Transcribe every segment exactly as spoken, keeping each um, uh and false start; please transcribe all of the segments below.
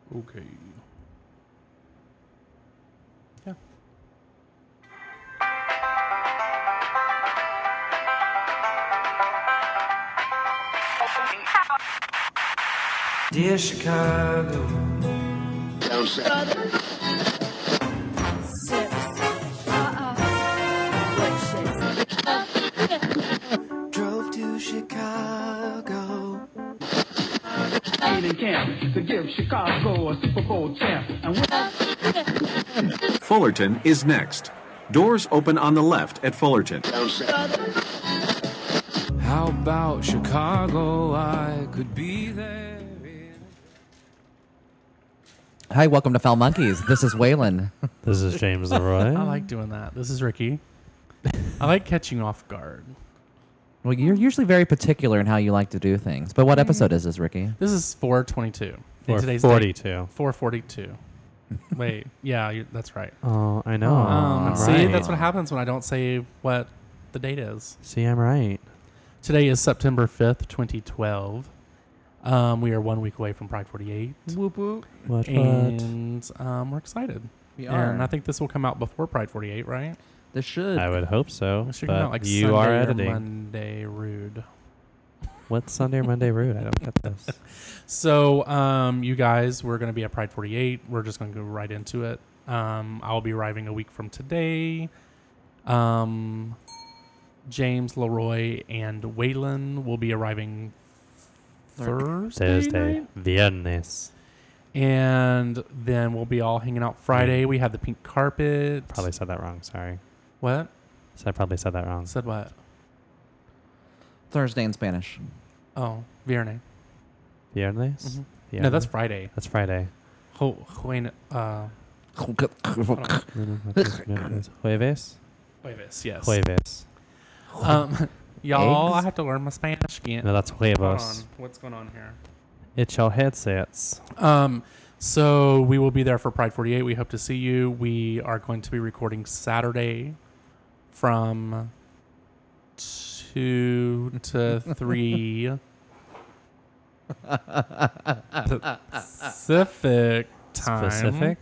Okay. Yeah. Dear Chicago. Drove to Chicago. In camp to give Chicago a Super Bowl champ. And Fullerton is next. Doors open on the left at Fullerton. How about Chicago? I could be there. Hi, welcome to Foul Monkeys. This is Waylon. This is James Leroy. I like doing that. This is Ricky. I like catching off guard. Well, you're usually very particular in how you like to do things. But what episode is this, Ricky? This is four twenty-two. Or Today's forty-two. four forty-two. Wait, yeah, you, that's right. Oh, I know. Um, I'm see, right. that's what happens when I don't say what the date is. See, I'm right. Today is September fifth, twenty twelve. Um, we are one week away from Pride forty-eight. Whoop whoop. What? What? And um, we're excited. We And I think this will come out before Pride forty-eight, right? This should. I would hope so. It should come out But like you Sunday are or editing. Monday rude. What's Sunday or Monday rude? I don't get this. So, um, you guys, we're going to be at Pride forty-eight. We're just going to go right into it. Um, I'll be arriving a week from today. Um, James, Leroy, and Waylon will be arriving Thursday. Thursday. night? Viernes. And then we'll be all hanging out Friday. We have the pink carpet. Probably said that wrong. Sorry. What? So I probably said that wrong. Said what? Thursday in Spanish. Oh, Viernes. Viernes? Mhm. Yeah. No, that's Friday. That's Friday. Ho, Juan, uh, Jueves? Jueves, yes. Jueves. Um, y'all, I Eggs? have to learn my Spanish again. No, that's Hold huevos. on. What's going on here? It's your headsets. Um, so we will be there for Pride forty-eight. We hope to see you. We are going to be recording Saturday from two to three Pacific time. Specific?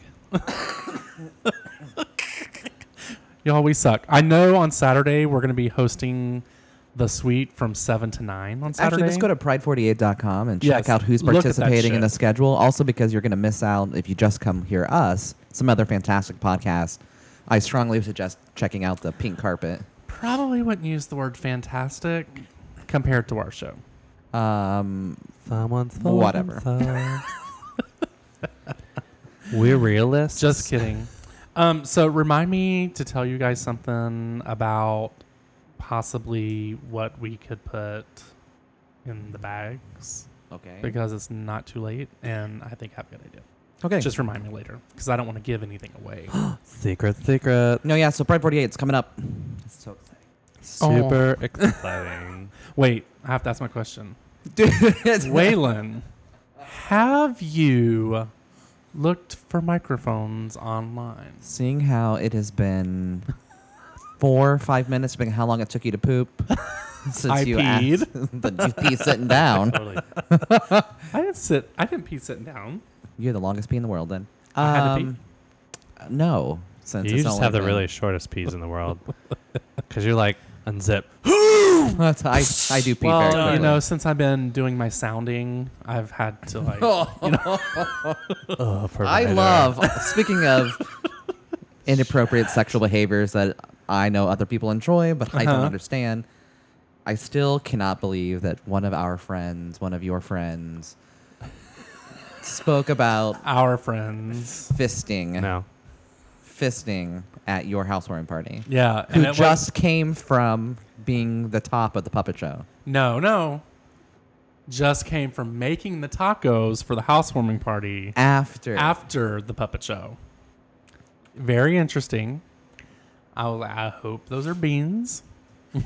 Y'all, we suck. I know on Saturday we're going to be hosting the suite from seven to nine on Saturday. Actually, just go to pride forty-eight dot com and check Yes, out who's look at that participating in shit. the schedule. Also, because you're going to miss out if you just come hear us, some other fantastic podcasts. I strongly suggest checking out the Pink Carpet. Probably wouldn't use the word fantastic compared to our show. Um, Someone's Whatever. thumbs. We're realists. Just kidding. Um, so remind me to tell you guys something about possibly what we could put in the bags okay. because it's not too late and I think I have a good idea. Okay. Just remind me later because I don't want to give anything away. Secret, secret. no, yeah. So Pride forty-eight is coming up. It's so exciting. Super exciting. Wait, I have to ask my question. Dude, it's Waylon, have you looked for microphones online? Seeing how it has been four or five minutes, being how long it took you to poop since I you peed. asked, but you pee sitting down. Totally. I didn't sit. I didn't pee sitting down. You're the longest pee in the world, then. I had to pee? Um, No, since You it's just only have the been- really shortest peas in the world. Because you're like, unzip. That's, I I do pee Well, very quickly. you know, since I've been doing my sounding, I've had to like. you know, Oh, I provider. love. Speaking of inappropriate sexual behaviors that I know other people enjoy, but I don't Uh-huh. understand. I still cannot believe that one of our friends, one of your friends, spoke about our friends. fisting, No. fisting at your housewarming party. Yeah, Who and it was- just came from being the top of the puppet show. no, no, just came from making the tacos for the housewarming party After. after the puppet show. Very interesting. I'll, I hope those are beans. It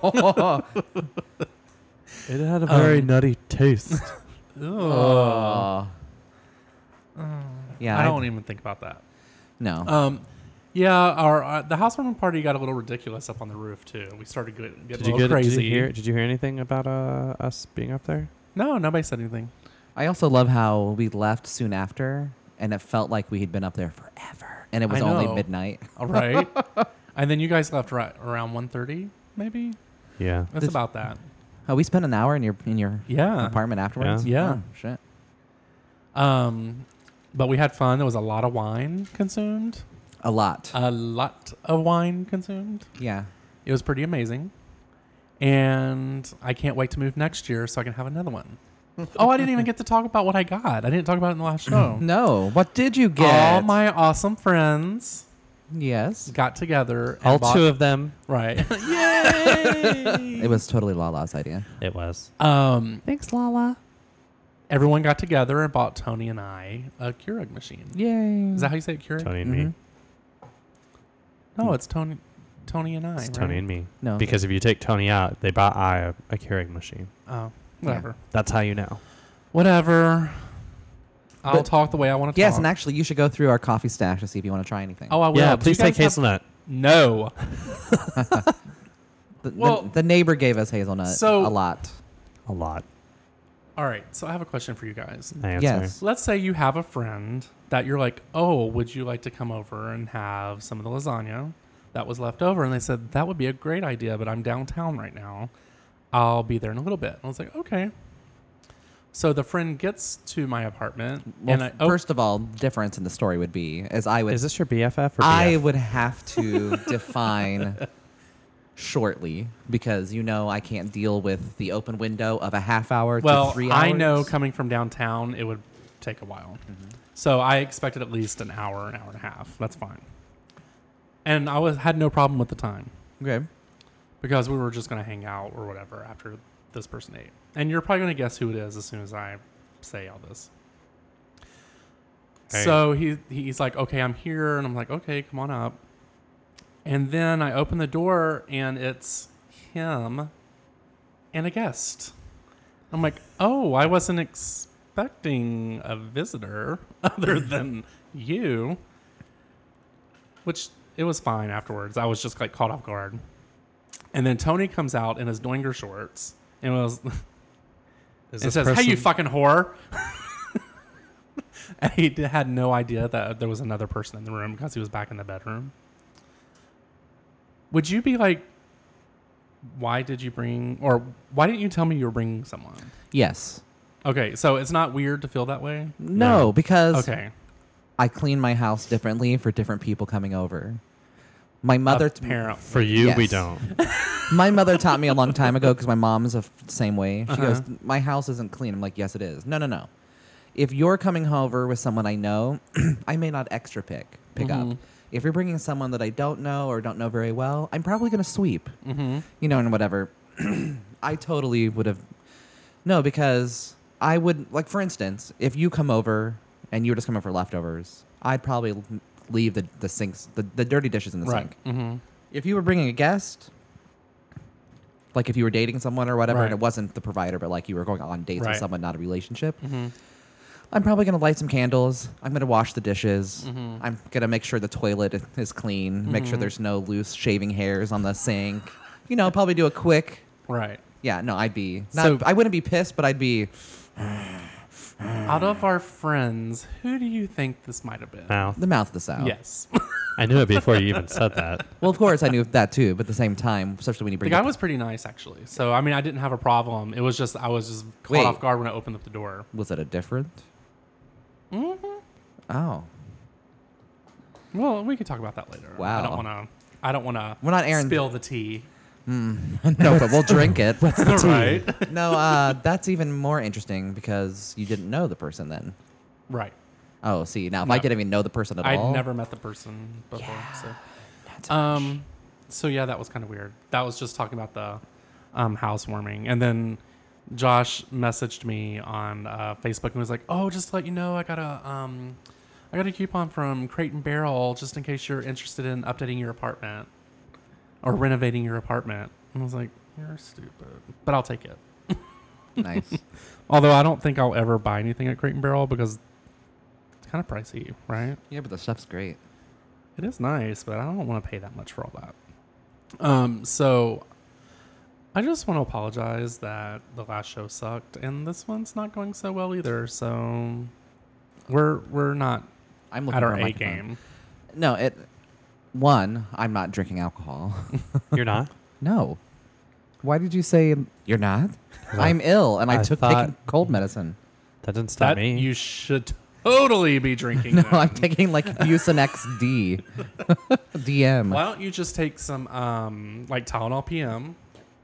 had a very Um, nutty taste. Oh. Yeah, I I- don't even think about that. No. Um, yeah, our uh, the housewarming party got a little ridiculous up on the roof too. We started getting, getting Did a you little get? crazy. Did you hear? Did you hear anything about uh, us being up there? No, nobody said anything. I also love how we left soon after, and it felt like we had been up there forever, and it was I only know. midnight. All right. And then you guys left right around one thirty, maybe? Yeah. That's about that. Oh, we spent an hour in your in your Yeah. apartment afterwards. Yeah. Oh, shit. Um, but we had fun. There was a lot of wine consumed. A lot. A lot of wine consumed. yeah. It was pretty amazing. And I can't wait to move next year so I can have another one. Oh, I didn't even get to talk about what I got. I didn't talk about it in the last show. No. What did you get? All my awesome friends yes. got together. And All bought, two of them. Right. Yay! It was totally Lala's idea. It was. Um, Thanks, Lala. everyone got together and bought Tony and I a Keurig machine. Yay. Is that how you say it, Keurig? Tony and Mhm. me. No, it's Tony, Tony and I. It's right? Tony and me. No. Because if you take Tony out, they bought I a, a Keurig machine. Oh, whatever. That's how you know. Whatever. I'll But- talk the way I want to Yes, talk. and actually, you should go through our coffee stash to see if you want to try anything. Oh, I will. Yeah, Do please you take guys have- hazelnut. No. the, the- well- the neighbor gave us hazelnut So- a lot. A lot. All right. So I have a question for you guys. I answer. Yes. Let's say you have a friend that you're like, oh, would you like to come over and have some of the lasagna that was left over? And they said, that would be a great idea, but I'm downtown right now. I'll be there in a little bit. And I was like, okay. So the friend gets to my apartment, Well, and I f- oh, first of all, difference in the story would be as I would Is this your B F F or I B F? would have to define shortly because you know I can't deal with the open window of a half hour well, to three hours. I know coming from downtown, it would take a while. So I expected at least an hour, an hour and a half. That's fine. And I was had no problem with the time Okay. because we were just going to hang out or whatever after this person ate. And you're probably going to guess who it is as soon as I say all this. Hey. So he he's like, okay, I'm here. And I'm like, okay, come on up. And then I open the door and it's him and a guest. I'm like, oh, I wasn't expecting a visitor other than you. Which it was fine afterwards. I was just like caught off guard. And then Tony comes out in his Doinger shorts and was Is and this says, hey, you person- fucking whore. And he d- had no idea that there was another person in the room because he was back in the bedroom. Would you be like, why did you bring, or why didn't you tell me you were bringing someone? Yes. Okay, so it's not weird to feel that way? No, No. because Okay. I clean my house differently for different people coming over. My mother, t- Apparently. For you, we Yes. don't. my mother taught me a long time ago because my mom's the f- same way. She Uh-huh. goes, "My house isn't clean." I'm like, "Yes, it is." No, no, no. If you're coming over with someone I know, I may not extra pick pick Mhm. up. If you're bringing someone that I don't know or don't know very well, I'm probably gonna sweep. Mm-hmm. You know, and whatever. I totally would have. No, because I would like, for instance, if you come over and you were just coming for leftovers, I'd probably l- leave the the sinks, the, the dirty dishes in the Right. sink. Mm-hmm. If you were bringing a guest, like if you were dating someone or whatever, Right. and it wasn't the provider, but like you were going on dates Right. with someone, not a relationship, Mm-hmm. I'm probably gonna light some candles. I'm gonna wash the dishes. Mhm. I'm gonna make sure the toilet i- is clean. Make sure Mhm. there's no loose shaving hairs on the sink. You know, probably do a quick. Right. Yeah, no, I'd be. Not, So- I wouldn't be pissed, but I'd be. Out of our friends, who do you think this might have been? Mouth. The mouth of the south. Yes. I knew it before you even said that. Well, of course I knew that too, but at the same time, especially when you The bring. guy up- was pretty nice, actually. So, I mean, I didn't have a problem. It was just, I was just caught Wait. off guard when I opened up the door. Was it a different? Mm-hmm. Oh, Well, we could talk about that later. I Wow. don't want to, I don't want to we're not airing. spill the tea. no, but we'll drink it. Right. No, uh, that's even more interesting because you didn't know the person then. Right. Oh, see, now if No. I didn't even know the person at I'd all, never met the person before. That's So, um, so yeah, that was kind of weird. That was just talking about the um, housewarming. And then Josh messaged me on uh, Facebook and was like, oh, just to let you know, I got a, um, I got a coupon from Crate and Barrel just in case you're interested in updating your apartment or renovating your apartment. And I was like, you're stupid, but I'll take it. nice. Although I don't think I'll ever buy anything at Crate and Barrel because it's kind of pricey, right? Yeah, but the stuff's great. It is nice, but I don't want to pay that much for all that. Um, so I just want to apologize that the last show sucked, and this one's not going so well either. So we're we're not I'm looking at for our a A microphone. game. No, it. One, I'm not drinking alcohol. You're not? No. Why did you say you're not? I'm ill, and I, I took thought- taking cold medicine. That didn't stop That me. you should totally be drinking. No, then. I'm taking like Mucinex D. D M. Why don't you just take some um like Tylenol P M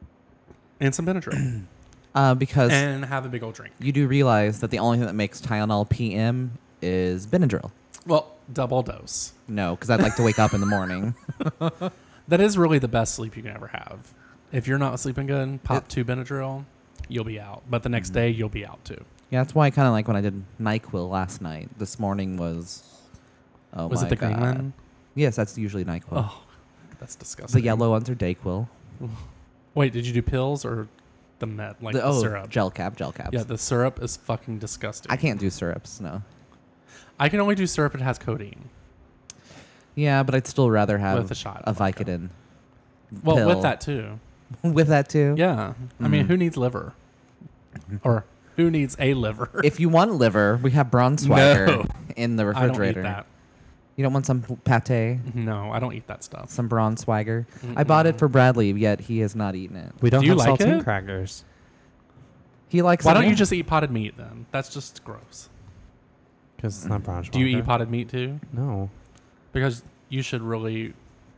and some Benadryl Uh, because and have a big old drink? you do realize that the only thing that makes Tylenol P M is Benadryl. Well, double dose. No, because I'd like to wake up in the morning. That is really the best sleep you can ever have. If you're not sleeping good, pop two Benadryl, you'll be out. But the next Mm-hmm. day, you'll be out too. Yeah, that's why I kind of like when I did NyQuil last night. This morning was. Oh Was my it the God. green one? Yes, that's usually NyQuil. Oh, that's disgusting. The yellow ones are Dayquil. Wait, did you do pills or the med, like the, the, oh, syrup? gel cap, gel caps. Yeah, the syrup is fucking disgusting. I can't do syrups. No. I can only do syrup that has codeine. Yeah, but I'd still rather have With a shot a of vodka. Vicodin. Well, pill. with that too. With that too. Yeah. I mean, Mm. who needs liver? Or who needs a liver? If you want liver, we have Braunschweiger No. in the I don't eat refrigerator. that. You don't want some pate, No, I don't eat that stuff. some Braunschweiger. I bought it for Bradley, yet he has not eaten it. we don't Do you have like saltine it? crackers. He likes. Why it, don't you yeah. just eat potted meat then? That's just gross. Because it's not Braunschweiger. Do you eat potted meat too? No. Because you should really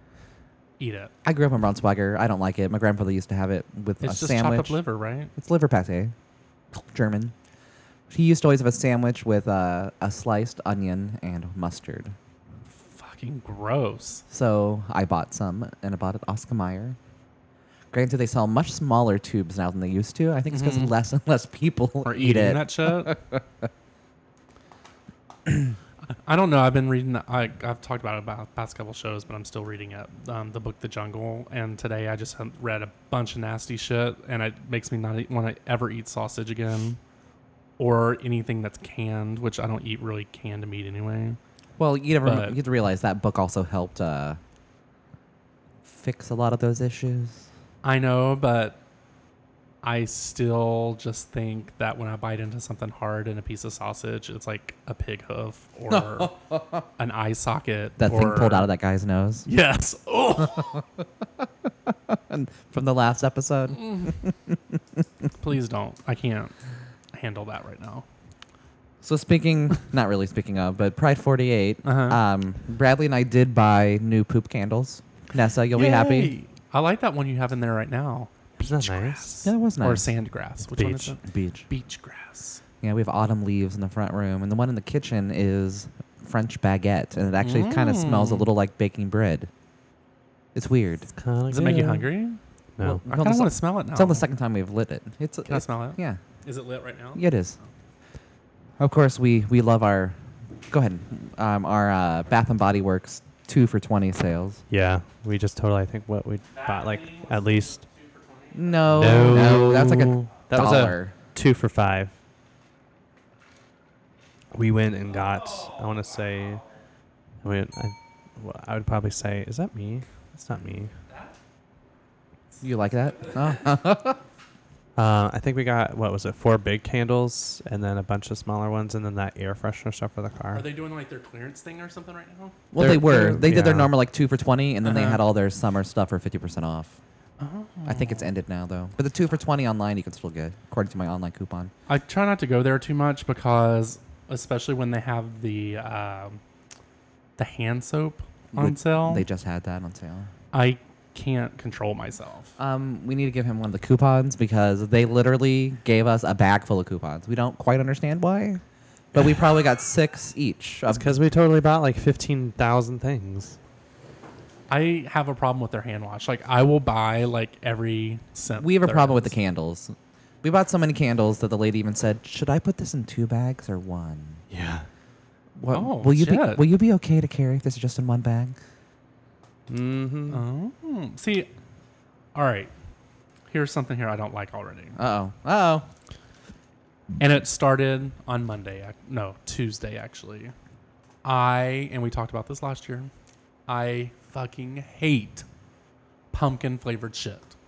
eat it. I grew up on Braunschweiger. I don't like it. My grandfather used to have it with It's a just sandwich. chopped up liver, right? It's liver pate, German. He used to always have a sandwich with uh, a sliced onion and mustard. Fucking gross. So I bought some, and I bought it at Oscar Mayer. Granted, they sell much smaller tubes now than they used to. I think it's because Mhm. less and less people Or eat eating it. that shit. I don't know. I've been reading. I, I've talked about it about past couple shows, but I'm still reading it. Um, the book, The Jungle, and today I just had read a bunch of nasty shit, and it makes me not want to ever eat sausage again, or anything that's canned, which I don't eat really canned meat anyway. Well, you never But- you have to realize that book also helped uh, fix a lot of those issues. I know, but I still just think that when I bite into something hard in a piece of sausage, it's like a pig hoof or an eye socket. That thing or- pulled out of that guy's nose Yes. Oh, from the last episode. please don't. I can't handle that right now. So speaking, not really speaking of, but Pride forty-eight, Uh-huh. um, Bradley and I did buy new poop candles. Nessa, you'll be happy. Yay. I like that one you have in there right now. Isn't that Beach nice? grass. Yeah, it was Or nice. sand grass. Which one is Beach. it? Beach. Beach grass. Yeah, we have autumn leaves in the front room, and the one in the kitchen is French baguette, and it actually kind of smells a Mm. little like baking bread. It's weird. Kinda Does it make you good. hungry? No. Well, I Well, kind of this- want to smell it now. It's only the second time we've lit it. It's Can I it's- smell it? Yeah, Is it lit right now? yeah, it is. Of course, we we love our. Go ahead. Um, our uh, Bath and Body Works two for twenty sales. Yeah. We just totally, I think, what we bought, like, at least. No, No. no, that's like a That was a dollar. two for five. We went and got, I want to say, I, mean, I, well, I would probably say, is that me? That's not me. You like that? Oh. Uh, I think we got, what was it, four big candles and then a bunch of smaller ones and then that air freshener stuff for the car. Are they doing like their clearance thing or something right now? Well, They're- they were. they're- They did their yeah. normal like two for twenty, and then they Uh-huh. had all their summer stuff for fifty percent off. Oh. I think it's ended now though. But the two for twenty online, you can still get, according to my online coupon. I try not to go there too much because, especially when they have the um, the hand soap on Would- sale, They just had that on sale. I can't control myself. Um, we need to give him one of the coupons because they literally gave us a bag full of coupons. We don't quite understand why, but we probably got six each. That's Of- because we totally bought like fifteen thousand things. I have a problem with their hand wash. Like I will buy like every cent. we have a there problem with the is. candles. We bought so many candles that the lady even said, "Should I put this in two bags or one?" Yeah. What, Oh, will you be shit. Will you be okay to carry if this is just in one bag? Mm-hmm. Oh, see, all right. Here's something here I don't like already, Uh oh. Uh oh. and it started on Monday. ac- No, Tuesday actually. I and we talked about this last year. I fucking hate pumpkin flavored shit.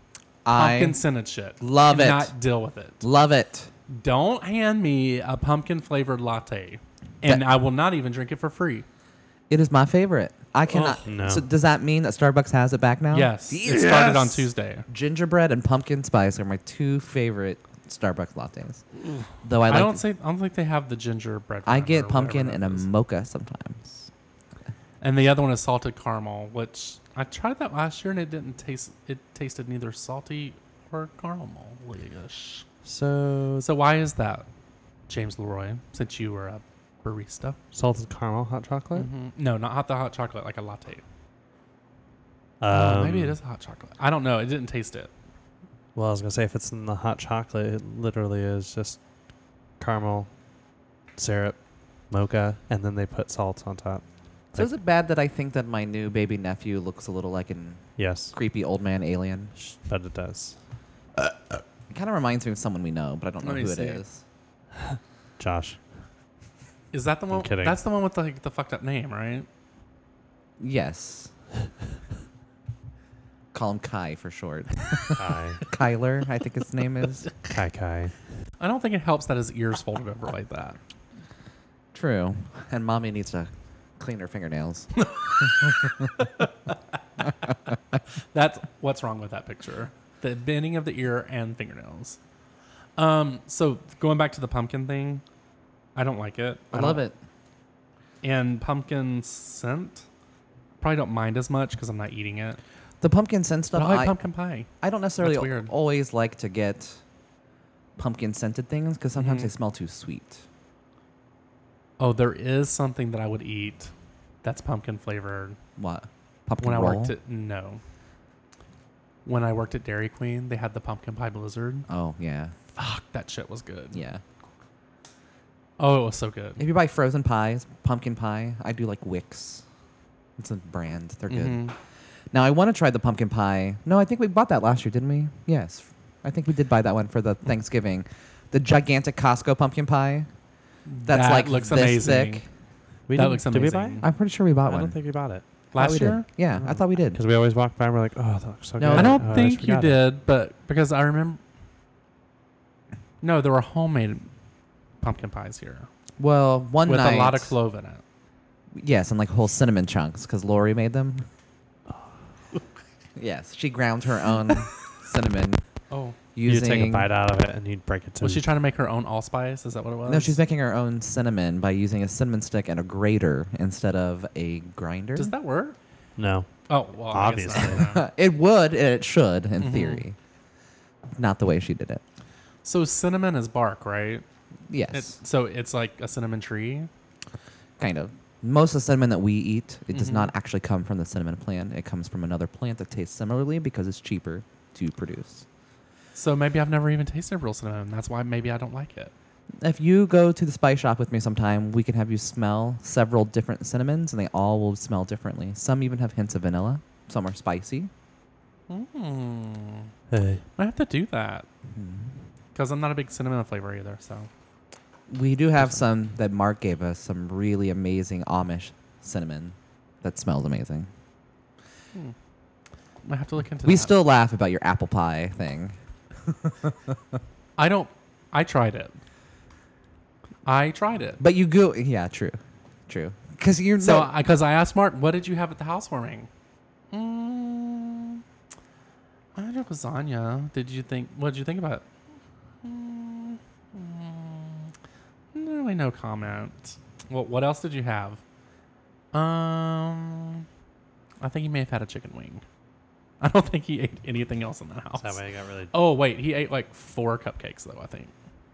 I pumpkin scented shit. love it. Not deal with it. Love it. Don't hand me a pumpkin flavored latte, and That- I will not even drink it for free. It is my favorite. I cannot. Oh, no. So does that mean that Starbucks has it back now? Yes, it started on Tuesday. Gingerbread and pumpkin spice are my two favorite Starbucks lattes. Though I I, like. don't say I don't think they have the gingerbread. I one get or pumpkin whatever and that a is. mocha sometimes. And the other one is salted caramel, which I tried that last year and it didn't taste. It tasted neither salty or caramel-ish. So So why is that, James Leroy? Since you were a barista. salted caramel hot chocolate. Mhm. No, not hot the hot chocolate, like a latte. Um, oh, maybe it is hot chocolate. I don't know. It didn't taste it. Well, I was gonna say if it's in the hot chocolate, it literally is just caramel, syrup, mocha, and then they put salt on top. So is it bad that I think that my new baby nephew looks a little like an Yes, creepy old man alien? but it does. It kind of reminds me of someone we know, but I don't know Let me who it see. is. Josh. Is that the one? kidding. That's the one with the, like, the fucked up name, right? Yes. Call him Kai for short. Kai. Kyler, I think his name is. Kai Kai. I don't think it helps that his ears folded over like that. True. And mommy needs to clean her fingernails. That's what's wrong with that picture. The bending of the ear and fingernails. Um, so going back to the pumpkin thing, I don't like it. I love don't- it. And pumpkin scent, probably don't mind as much because I'm not eating it. The pumpkin scent But stuff, I like I, pumpkin pie. I don't necessarily That's weird. always like to get pumpkin scented things because sometimes Mhm. they smell too sweet. Oh, there is something that I would eat that's pumpkin flavored. What? Pumpkin When I roll? worked at no. When I worked at Dairy Queen, they had the pumpkin pie blizzard. Oh, yeah. Fuck, that shit was good. Yeah. Oh, it was so good. If you buy frozen pies, pumpkin pie, I do like Wix. It's a brand. They're good. Mhm. Now, I want to try the pumpkin pie. No, I think we bought that last year, didn't we? Yes. I think we did buy that one for the Thanksgiving. The gigantic Costco pumpkin pie. That's That like looks this amazing. thick. We That didn't- looks Did we amazing. buy? I'm pretty sure we bought I one. don't think we bought it Thought Last we did. year? Yeah, I thought we did. because we always walk by and we're like, oh, that looks so No, good. I don't Oh, think just you forgot it. did, but because I remember. No, there were homemade pumpkin pies here Well, one with night. a lot of clove in it. Yes, and like whole cinnamon chunks because Lori made them. Yes, she ground her own cinnamon Oh, You'd using. take a bite out of it and you'd break it to was she trying to make her own allspice? Is that what it was? No, she's making her own cinnamon by using a cinnamon stick and a grater instead of a grinder. Does that work? No. Oh, well, I guess Obviously. not, yeah. It would, and it should, in Mhm. theory. Not the way she did it. So cinnamon is bark, right? Yes, It's, so it's like a cinnamon tree. kind of. Most of the cinnamon that we eat, it does Mhm. not actually come from the cinnamon plant. It comes from another plant that tastes similarly because it's cheaper to produce. So maybe I've never even tasted real cinnamon. That's why maybe I don't like it. If you go to the spice shop with me sometime, we can have you smell several different cinnamons, and they all will smell differently. Some even have hints of vanilla. Some are spicy. Hmm. Hey. I have to do that Mm-hmm. because I'm not a big cinnamon flavor either. So We do have some that Mark gave us, some really amazing Amish cinnamon that smells amazing. hmm. I have to look into We that. still laugh about your apple pie thing. I don't. I tried it. I tried it. But you go, yeah, true, true. Because you're So, no, because I, asked Mark, what did you have at the housewarming? Mm, I had a lasagna. Did you think? What did you think about it? Mm, mm, really, no comment. Well, what else did you have? Um, I think he may have had a chicken wing. I don't think he ate anything else in that house. That way I got really. Oh wait, he ate like four cupcakes though. I think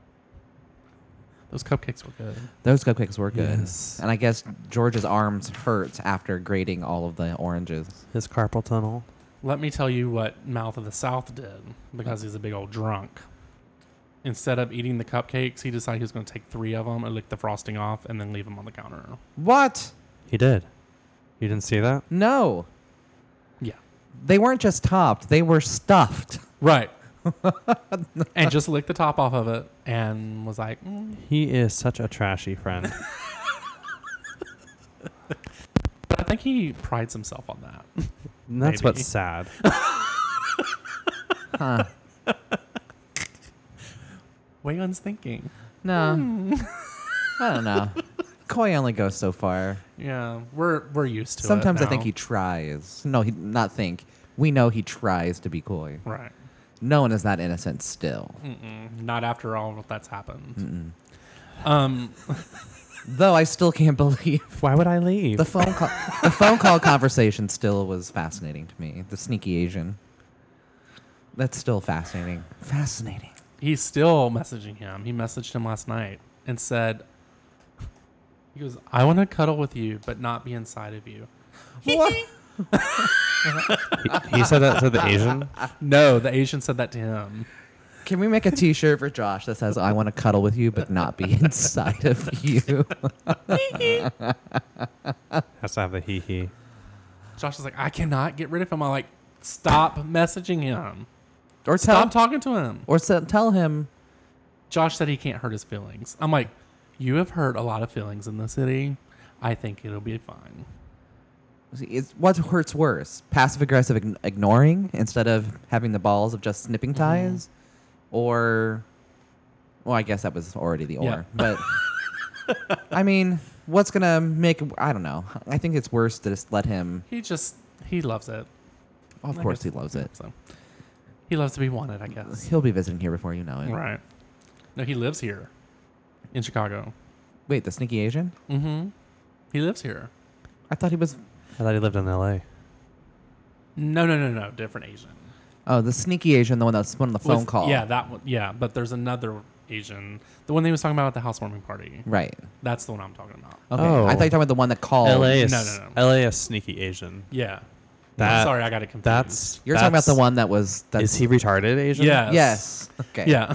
those cupcakes were good. those cupcakes were good. Yes. And I guess George's arms hurt after grating all of the oranges. His carpal tunnel. Let me tell you what Mouth of the South did because he's a big old drunk. Instead of eating the cupcakes, he decided he was going to take three of them and lick the frosting off and then leave them on the counter. What? He did. You didn't see that? No. Yeah. They weren't just topped, they were stuffed. Right. And just licked the top off of it and was like, mm. He is such a trashy friend. But I think he prides himself on that. And that's Maybe. what's sad. Huh. Waylon's thinking. No. I don't know. Koi only goes so far. Yeah, we're we're used to Sometimes it I think now. he tries. No, he not think. We know he tries to be coy. Right. No one is that innocent still. Mm-mm. Not after all of that's happened. Um, Though I still can't believe Why would I leave? the phone call. The phone call conversation still was fascinating to me. The sneaky Asian. That's still fascinating. Fascinating. he's still messaging him. He messaged him last night and said, he goes, I want to cuddle with you, but not be inside of you. What? he, he said that to the Asian. No, the Asian said that to him. Can we make a T-shirt for Josh that says "I want to cuddle with you, but not be inside of you"? Has to have the hee hee. Josh is like, I cannot get rid of him. I'm like, stop messaging him. Or tell, Stop talking to him. or se- tell him. Josh said he can't hurt his feelings. I'm like, you have hurt a lot of feelings in the city. I think it'll be fine. It's, what hurts worse? Passive aggressive ign- ignoring instead of having the balls of just snipping ties, or, well, I guess that was already the or. Yeah. But I mean, what's gonna make? I don't know. I think it's worse to just let him. He just, he loves it. Of I course, guess- he loves it. So he loves to be wanted, I guess. He'll be visiting here before you know it. Right. No, he lives here in Chicago. Wait, the sneaky Asian? Mm-hmm. He lives here. I thought he was. I thought he lived in L A. No, no, no, no. Different Asian. Oh, the sneaky Asian, the one that was on the phone With- call. Yeah, that one. Yeah, but there's another Asian. The one they was talking about at the housewarming party. Right. That's the one I'm talking about. Okay. Oh. I thought you were talking about the one that called. L A is No, no, no. L A is sneaky Asian. Yeah. That- I'm sorry, I got it confused. That's You're talking about the that's- one that was. That's, Is he retarded Asian? Yes. Yes. Okay. Yeah.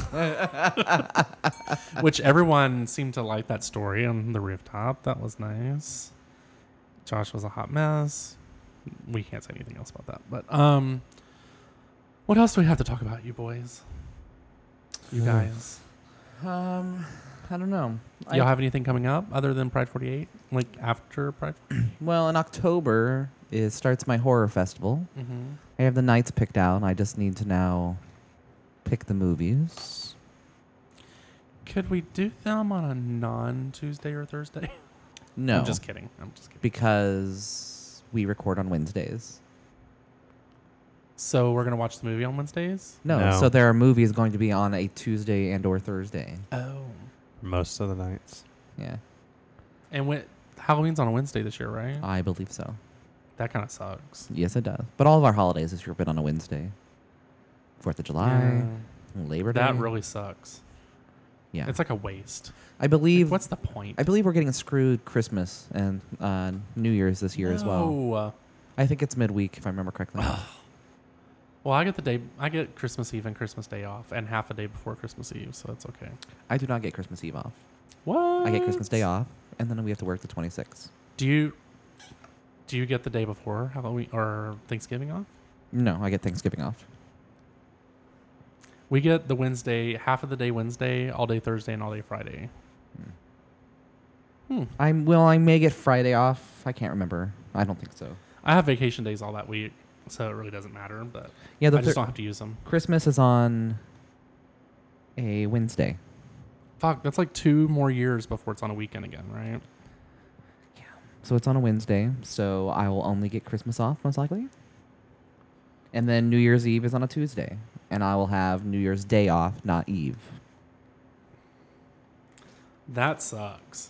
Which everyone seemed to like that story on the rooftop. That was nice. Josh was a hot mess. We can't say anything else about that. But um, what else do we have to talk about, you boys? You guys. Um, I don't know. I- Y'all have anything coming up other than Pride forty-eight? Like after Pride? Well, in October is starts my horror festival. Mm-hmm. I have the nights picked out. I just need to now pick the movies. Could we do them on a non-Tuesday or Thursday? No, I'm just kidding. I'm just kidding. because we record on Wednesdays. So we're going to watch the movie on Wednesdays? No, No. so there are movies going to be on a Tuesday and or Thursday. Oh. Most of the nights. Yeah, And when, Halloween's on a Wednesday this year, right? I believe so. That kind of sucks. Yes, it does. But all of our holidays this year have been on a Wednesday. Fourth of July, Labor Day. That really sucks. yeah. It's like a waste. I believe. Like, what's the point? I believe we're getting screwed Christmas and uh, New Year's this year as well. No. I think it's midweek if I remember correctly. Well, I get the day. I get Christmas Eve and Christmas Day off, and half a day before Christmas Eve, so it's okay. I do not get Christmas Eve off. What? I get Christmas Day off, and then we have to work the twenty-sixth. Do you? Do you get the day before Halloween or Thanksgiving off? No, I get Thanksgiving off. We get the Wednesday, half of the day Wednesday, all day Thursday, and all day Friday. Hmm. I'm well. I may get Friday off. I can't remember. I don't think so. I have vacation days all that week, so it really doesn't matter. But Yeah, the I just thir- don't have to use them. Christmas is on a Wednesday. Fuck, that's like two more years before it's on a weekend again, right? So it's on a Wednesday, so I will only get Christmas off, most likely. And then New Year's Eve is on a Tuesday, and I will have New Year's Day off, not Eve. That sucks.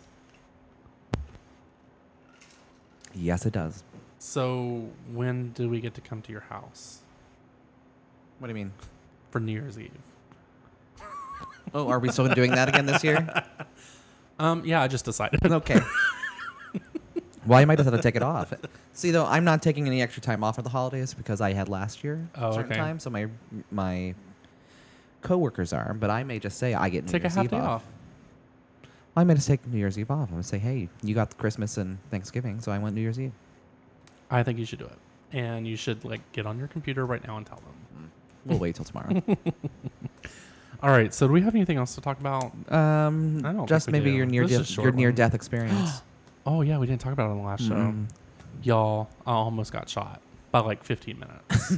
Yes, it does. So when do we get to come to your house What do you mean? for New Year's Eve? Oh, are we still doing that again this year? Um, yeah, I just decided. Okay. Well, I might just have to take it off. See, though, I'm not taking any extra time off for the holidays because I had last year Oh, certain okay. time, so my my coworkers are. But I may just say I get New Take a Year's half Eve day off. off. I may just take New Year's Eve off. I'm gonna say, hey, you got Christmas and Thanksgiving, so I want New Year's Eve. I think you should do it, and you should like get on your computer right now and tell them. We'll wait till tomorrow. All right. So do we have anything else to talk about? Um, I don't just think we maybe do. your near This is a death, short your near one. death experience. Oh yeah, we didn't talk about it on the last show. Mm. Y'all, I almost got shot by like fifteen minutes.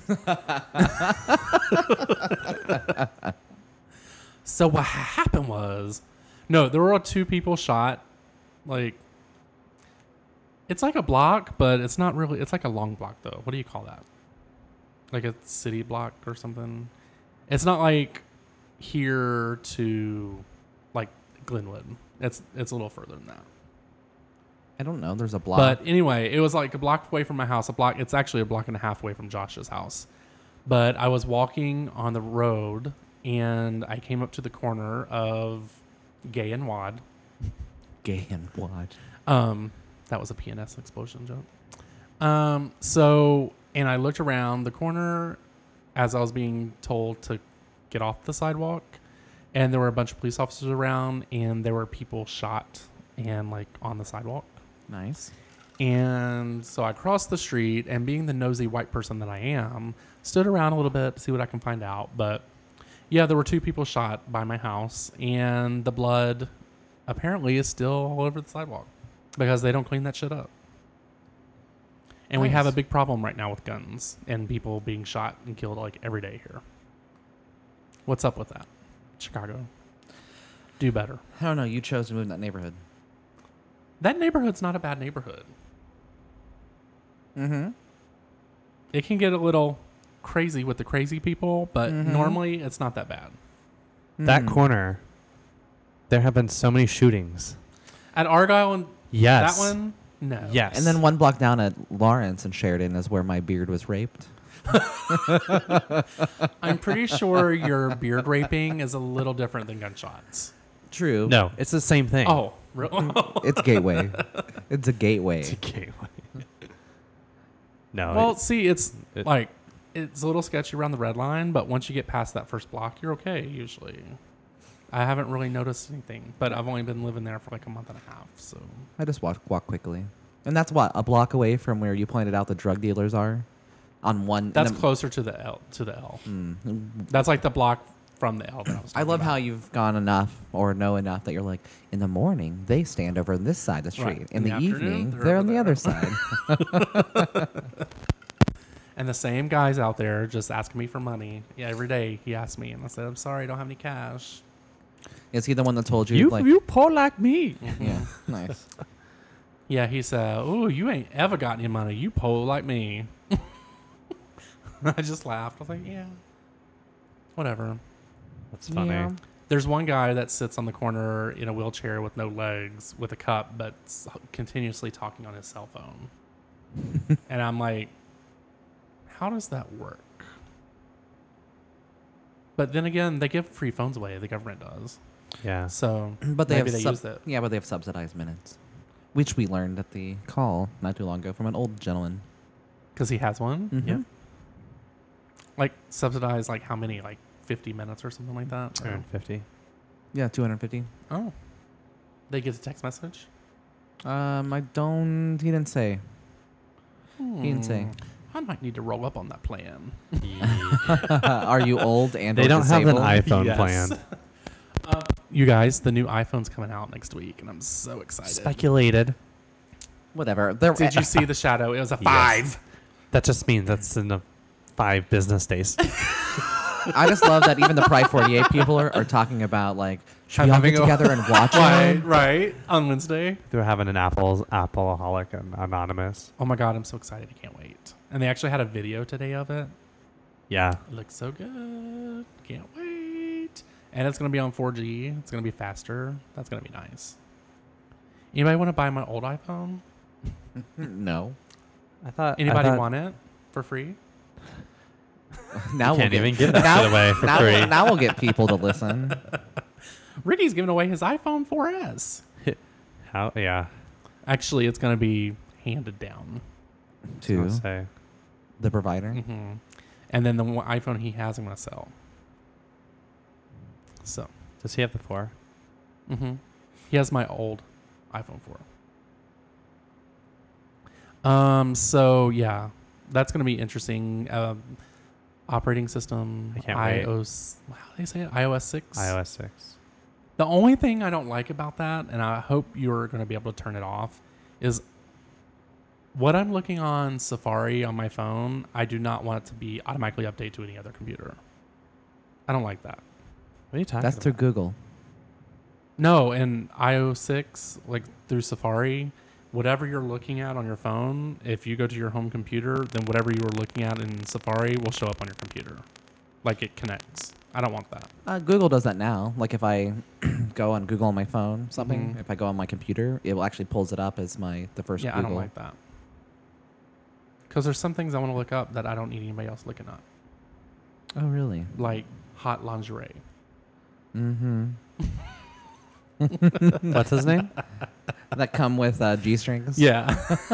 So what happened was, no, there were two people shot. Like, it's like a block, but it's not really. It's like a long block, though. What do you call that? Like a city block or something? It's not like here to like Glenwood. It's it's a little further than that. I don't know. There's a block. But anyway, it was like a block away from my house. A block. It's actually a block and a half away from Josh's house. But I was walking on the road, and I came up to the corner of Gay and Wad. Gay and Wad. Um, that was a P N S explosion joke. Um, so, and I looked around the corner as I was being told to get off the sidewalk, and there were a bunch of police officers around, and there were people shot and like on the sidewalk. Nice. And so I crossed the street, and being the nosy white person that I am, stood around a little bit to see what I can find out. But yeah, there were two people shot by my house, and the blood apparently is still all over the sidewalk because they don't clean that shit up. And we have a Nice. big problem right now with guns and people being shot and killed like every day here. What's up with that? Chicago. Do better. I don't know. You chose to move in that neighborhood. That neighborhood's not a bad neighborhood. Mm-hmm. It can get a little crazy with the crazy people, but Mhm. normally it's not that bad. That Hmm. corner, there have been so many shootings. At Argyle and Yes. that one, no. Yes. And then one block down at Lawrence and Sheridan is where my beard was raped. I'm pretty sure your beard raping is a little different than gunshots. True. No, it's the same thing. Oh, really? It's gateway. It's a gateway. It's a gateway. No. Well, it- see, it's it- like it's a little sketchy around the red line, but once you get past that first block, you're okay usually. I haven't really noticed anything, but I've only been living there for like a month and a half, so I just walk walk quickly, and that's what a block away from where you pointed out the drug dealers are. On one. that's no- closer to the L. To the L. Mm. That's like the block from the L. That I was. I talking love about. how you've gone enough or know enough that you're like, in the morning they stand over on this side of the Right. street. In In, the the, afternoon, evening they're they're, over on the there. other side. And the same guy's out there just asking me for money. Yeah, every day he asks me, and I said, "I'm sorry, I don't have any cash." Is he the one that told you? you like, you poor like me. yeah, nice. Yeah, he said, "Oh, you ain't ever got any money. You poor like me." I just laughed. I was like, "Yeah, whatever." That's funny. Yeah. There's one guy that sits on the corner in a wheelchair with no legs, with a cup, but s- continuously talking on his cell phone. And I'm like, how does that work? But then again, they give free phones away. The government does. Yeah. So But they maybe have they sub- use it. Yeah, but they have subsidized minutes, which we learned at the call not too long ago from an old gentleman. Because he has one. Mhm. Yeah. Like subsidized, like how many? Like fifty minutes or something like that? two hundred fifty. Yeah, two hundred fifty. Oh. They get a text message? Um, I don't. He didn't say. He didn't say. Hmm. I might need to roll up on that plan. Are you old and They or don't have an disabled? iPhone Yes. plan. Uh, you guys, the new iPhone's coming out next week, and I'm so excited. Speculated. Whatever. There, Did you see the shadow? It was a Yes. five. That just means that's in the five business days. I just love that even the Pride forty-eight people are, are talking about like should we all Having get a- together and watch Right, it? right. On Wednesday. They're having an Apple's Appleaholic and Anonymous. Oh my God, I'm so excited. I can't wait. And they actually had a video today of it. Yeah. It looks so good. Can't wait. And it's going to be on four G. It's going to be faster. That's going to be nice. Anybody want to buy my old iPhone? No. I thought. Anybody I thought want it for free? Now you can't we'll even get, give that now, shit away for now, free. now we'll get people to listen. Ricky's giving away his iPhone four S. How? Yeah. Actually, it's going to be handed down. To I'll say. the provider. hmm And then the one iPhone he has, I'm going to sell. So, Does he have the four? hmm he has my old iPhone four. Um. So yeah, that's going to be interesting. Um, operating system. I can't wait. iOS. How do they say it? iOS six. iOS six. The only thing I don't like about that, and I hope you're going to be able to turn it off, is what I'm looking on Safari on my phone, I do not want it to be automatically updated to any other computer. I don't like that. What are you talking That's about? through Google. No, in i O six, like through Safari, whatever you're looking at on your phone, if you go to your home computer, then whatever you were looking at in Safari will show up on your computer. Like it connects. I don't want that. Uh, Google does that now. Like if I go on Google on my phone, something, Mhm. if I go on my computer, it will actually pulls it up as my the first Yeah, Google. I don't like that. Because there's some things I want to look up that I don't need anybody else looking up. Oh, really? Like hot lingerie. Mm-hmm. What's his name? That come with uh, G-strings? Yeah.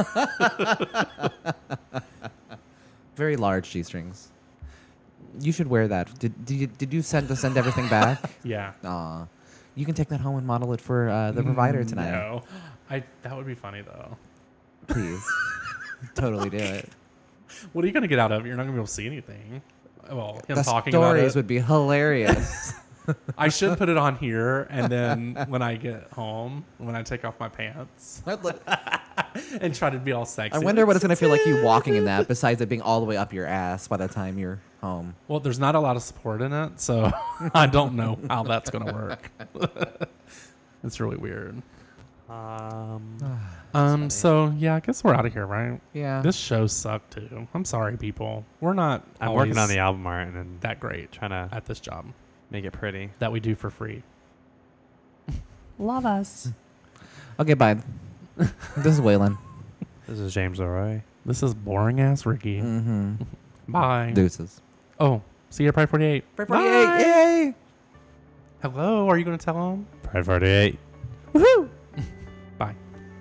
Very large G-strings. You should wear that. Did did you, did you send to send everything back? yeah. Aw. You can take that home and model it for uh, the provider tonight. No. I, that would be funny, though. Please. Totally do it. What are you going to get out of it? You're not going to be able to see anything. Well, him The talking about stories it. would be hilarious. I should put it on here, and then when I get home, when I take off my pants and try to be all sexy. I wonder what it's going to feel like you walking in that, besides it being all the way up your ass by the time you're home. Well, there's not a lot of support in it, so I don't know how that's going to work. It's really weird. Um, Um. So yeah, I guess we're out of here, right? Yeah. This show sucked too. I'm sorry, people. We're not. I'm working on always the album art and then that great trying to at this job make it pretty. that we do for free. Love us. Okay, bye. This is Waylon. This is James Leroy. This is boring ass Ricky. Mm-hmm. Bye. Deuces. Oh, see you at Pride forty-eight. Pride forty-eight, yay! Hello. Are you going to tell him? Pride forty-eight. Woohoo! Bye.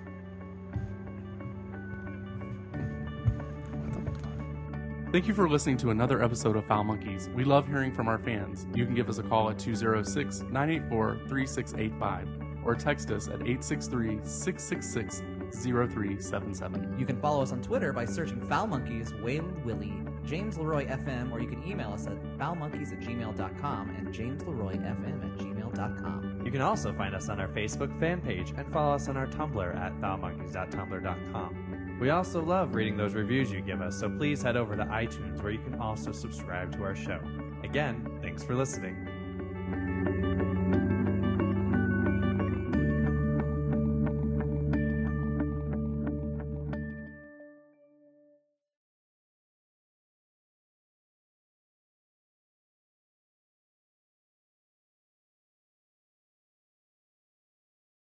Thank you for listening to another episode of Foul Monkeys. We love hearing from our fans. You can give us a call at two oh six, nine eight four, three six eight five or text us at eight six three, six six six, zero three seven seven. You can follow us on Twitter by searching Foul Monkeys, Waylon Willie, James Leroy F M, or you can email us at foulmonkeys at gmail dot com and jamesleroyfm at gmail dot com. You can also find us on our Facebook fan page and follow us on our Tumblr at foulmonkeys dot tumblr dot com. We also love reading those reviews you give us, so please head over to iTunes where you can also subscribe to our show. Again, thanks for listening.